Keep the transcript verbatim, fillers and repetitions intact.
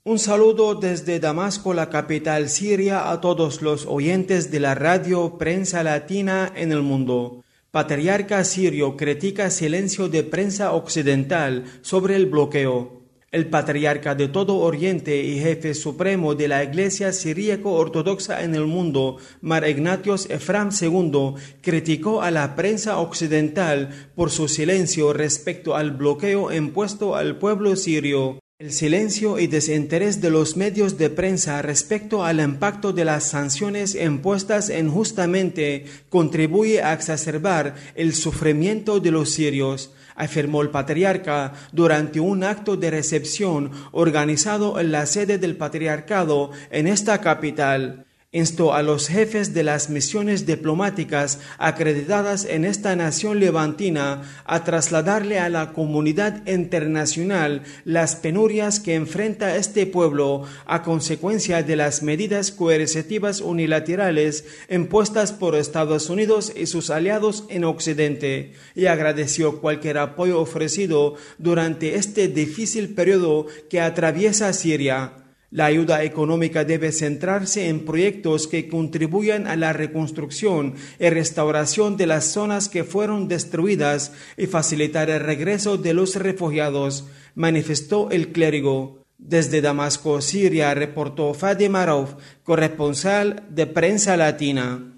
Un saludo desde Damasco, la capital siria, a todos los oyentes de la radio Prensa Latina en el mundo. Patriarca sirio critica silencio de prensa occidental sobre el bloqueo. El patriarca de todo Oriente y jefe supremo de la Iglesia siríaco-ortodoxa en el mundo, Mar Ignatios Efram segundo, criticó a la prensa occidental por su silencio respecto al bloqueo impuesto al pueblo sirio. El silencio y desinterés de los medios de prensa respecto al impacto de las sanciones impuestas injustamente contribuye a exacerbar el sufrimiento de los sirios, afirmó el patriarca durante un acto de recepción organizado en la sede del patriarcado en esta capital. Instó a los jefes de las misiones diplomáticas acreditadas en esta nación levantina a trasladarle a la comunidad internacional las penurias que enfrenta este pueblo a consecuencia de las medidas coercitivas unilaterales impuestas por Estados Unidos y sus aliados en Occidente, y agradeció cualquier apoyo ofrecido durante este difícil periodo que atraviesa Siria. La ayuda económica debe centrarse en proyectos que contribuyan a la reconstrucción y restauración de las zonas que fueron destruidas y facilitar el regreso de los refugiados, manifestó el clérigo. Desde Damasco, Siria, reportó Fadi Marov, corresponsal de Prensa Latina.